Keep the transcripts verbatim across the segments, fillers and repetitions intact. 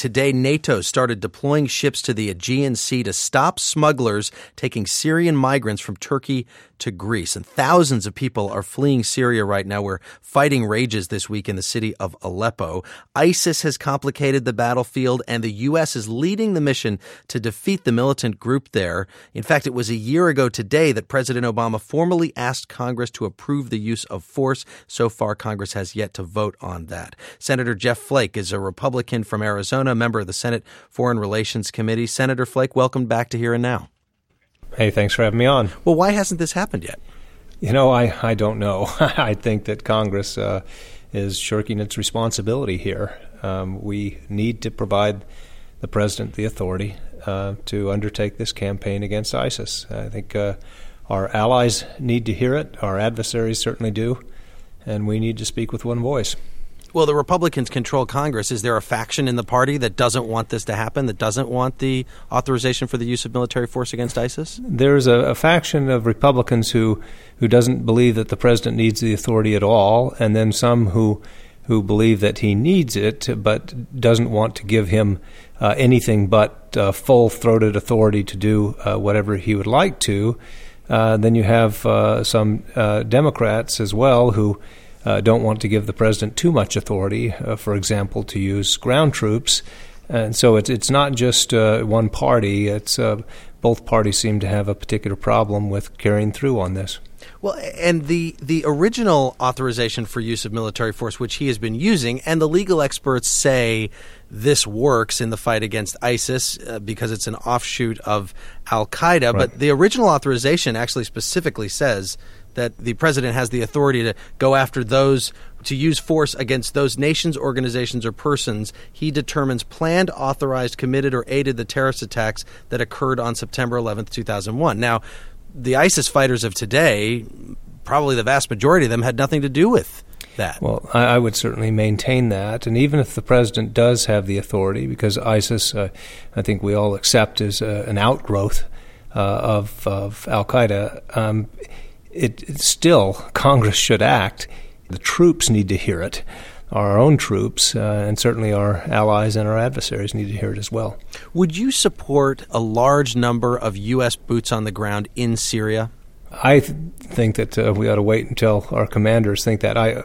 today NATO started deploying ships to the Aegean Sea to stop smugglers taking Syrian migrants from Turkey to Greece. And thousands of people are fleeing Syria right now, where fighting rages this week in the city of Aleppo. ISIS has complicated the battlefield, and the U S is leading the mission to defeat the militant group there. In fact, it was a year ago today that President Obama formally asked Congress to approve the use of force. So far, Congress has yet to vote on that. Senator Jeff Flake is a Republican from Arizona, member of the Senate Foreign Relations Committee. Senator Flake, welcome back to Here and Now. Hey, thanks for having me on. Well, why hasn't this happened yet? You know, I, I don't know. I think that Congress uh, is shirking its responsibility here. Um, we need to provide the president the authority uh, to undertake this campaign against ISIS. I think uh, our allies need to hear it. Our adversaries certainly do. And we need to speak with one voice. Well, the Republicans control Congress. Is there a faction in the party that doesn't want this to happen, that doesn't want the authorization for the use of military force against ISIS? There's a, a faction of Republicans who, who doesn't believe that the president needs the authority at all, and then some who who believe that he needs it but doesn't want to give him uh, anything but uh, full-throated authority to do uh, whatever he would like to. Uh, then you have uh, some uh, Democrats as well who Uh, don't want to give the president too much authority, uh, for example, to use ground troops. And so it's it's not just uh, one party. It's uh, both parties seem to have a particular problem with carrying through on this. Well, and the, the original authorization for use of military force, which he has been using, and the legal experts say this works in the fight against ISIS uh, because it's an offshoot of al-Qaeda. Right. But the original authorization actually specifically says that the president has the authority to go after those, to use force against those nations, organizations, or persons he determines planned, authorized, committed, or aided the terrorist attacks that occurred on September eleventh, two thousand one. Now, the ISIS fighters of today, probably the vast majority of them, had nothing to do with that. Well, I, I would certainly maintain that. And even if the president does have the authority, because ISIS, uh, I think we all accept, is uh, an outgrowth uh, of, of al-Qaeda, um, It, it's still, Congress should act. The troops need to hear it, our own troops, uh, and certainly our allies and our adversaries need to hear it as well. Would you support a large number of U S boots on the ground in Syria? I th- think that uh, we ought to wait until our commanders think that. I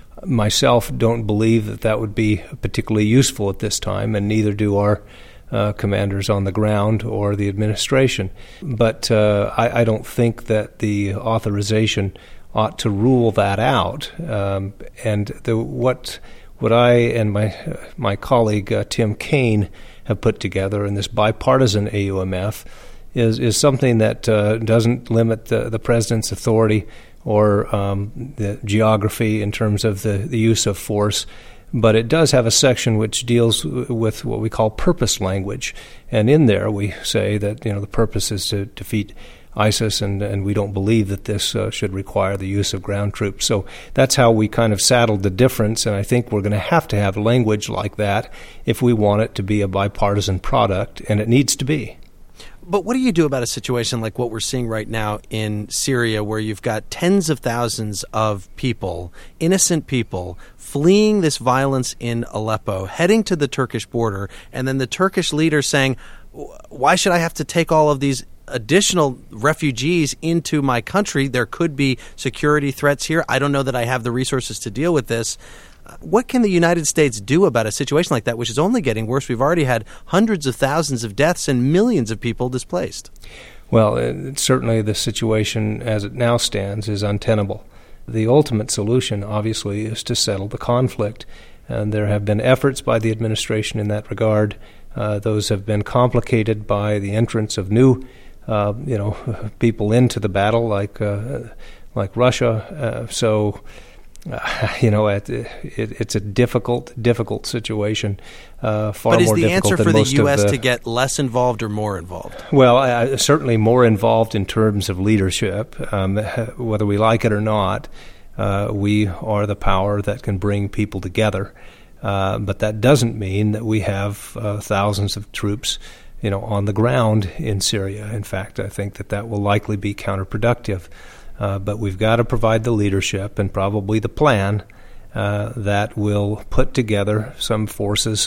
myself don't believe that that would be particularly useful at this time, and neither do our Uh, commanders on the ground or the administration. But uh, I, I don't think that the authorization ought to rule that out. Um, and the, what what I and my uh, my colleague uh, Tim Kaine have put together in this bipartisan A U M F is is something that uh, doesn't limit the, the president's authority or um, the geography in terms of the, the use of force. But it does have a section which deals with what we call purpose language. And in there we say that, you know, the purpose is to defeat ISIS, and, and we don't believe that this uh, should require the use of ground troops. So that's how we kind of saddled the difference, and I think we're going to have to have language like that if we want it to be a bipartisan product, and it needs to be. But what do you do about a situation like what we're seeing right now in Syria, where you've got tens of thousands of people, innocent people, fleeing this violence in Aleppo, heading to the Turkish border, and then the Turkish leader saying, why should I have to take all of these additional refugees into my country? There could be security threats here. I don't know that I have the resources to deal with this. What can the United States do about a situation like that, which is only getting worse? We've already had hundreds of thousands of deaths and millions of people displaced. Well, it, certainly the situation as it now stands is untenable. The ultimate solution, obviously, is to settle the conflict. And there have been efforts by the administration in that regard. Uh, those have been complicated by the entrance of new, uh, you know, people into the battle, like uh, like Russia. Uh, so. Uh, you know, it, it, it's a difficult, difficult situation. Uh, far but is more the difficult answer than for the most U S of the, to get less involved or more involved? Well, uh, certainly more involved in terms of leadership. Um, whether we like it or not, uh, we are the power that can bring people together. Uh, but that doesn't mean that we have uh, thousands of troops, you know, on the ground in Syria. In fact, I think that that will likely be counterproductive. Uh, but we've got to provide the leadership and probably the plan uh, that will put together some forces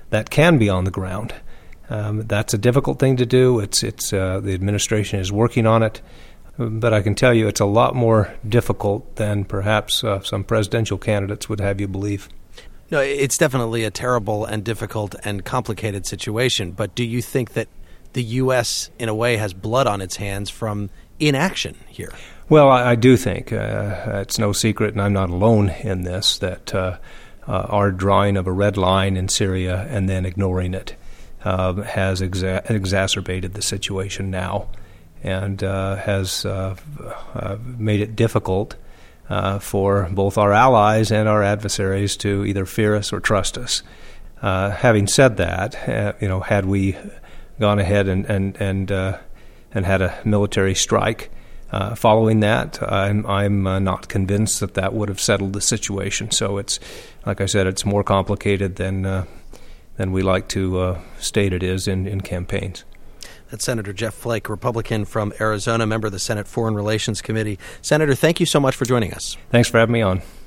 that can be on the ground. Um, that's a difficult thing to do. It's it's uh, the administration is working on it, but I can tell you it's a lot more difficult than perhaps uh, some presidential candidates would have you believe. No, it's definitely a terrible and difficult and complicated situation. But do you think that the U S, in a way, has blood on its hands from inaction here? Well, I, I do think uh, it's no secret, and I'm not alone in this, that uh, uh, our drawing of a red line in Syria and then ignoring it uh, has exa- exacerbated the situation now, and uh, has uh, uh, made it difficult uh, for both our allies and our adversaries to either fear us or trust us. Uh, having said that, uh, you know, had we gone ahead and and and, uh, and had a military strike uh, following that, I'm I'm uh, not convinced that that would have settled the situation. So it's, like I said, it's more complicated than uh, than we like to uh, state it is in, in campaigns. That's Senator Jeff Flake, Republican from Arizona, member of the Senate Foreign Relations Committee. Senator, thank you so much for joining us. Thanks for having me on.